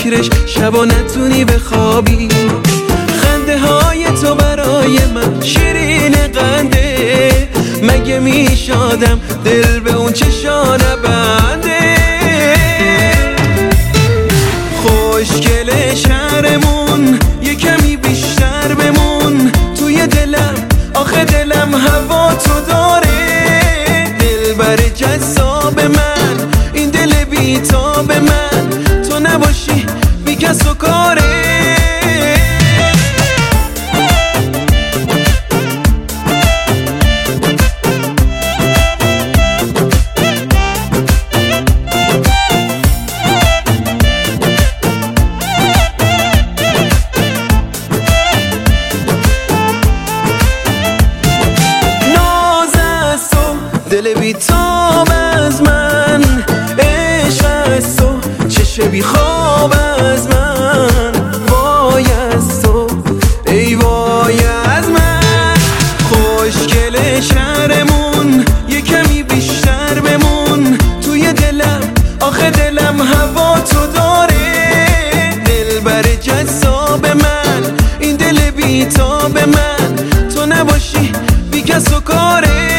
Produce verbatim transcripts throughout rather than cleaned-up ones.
فکرش شبا نتونی بخوابی. خنده های تو برای من شیرین قنده، مگه میشادم دل به اون چشا نبنده. خوشگل شهرمون یه کمی بیشتر بمون توی دلم، آخه دلم هوا تو داره. دلبر جذاب من، این دل بیتاب من، تو نباشی بی کس و کاره. دل بیتاب از من، عشق از تو، چشم بی خواب از من. وای از تو، ای وای از من. خوشگل شهرمون یه کمی بیشتر بمون توی دلم، آخه دلم هوا تو داره. دلبر جذاب من، این دل بیتاب من، تو نباشی بی کس و کاره.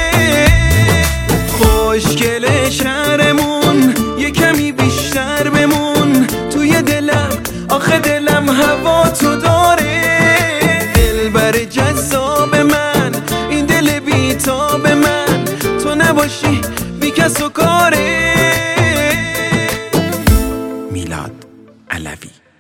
خوشگل شهرمون یه کمی بیشتر بمون توی دلم، آخه دلم هوا تو داره. دلبر جذاب من، این دل بیتاب من، تو نباشی بی کس و کاره. میلاد علوی.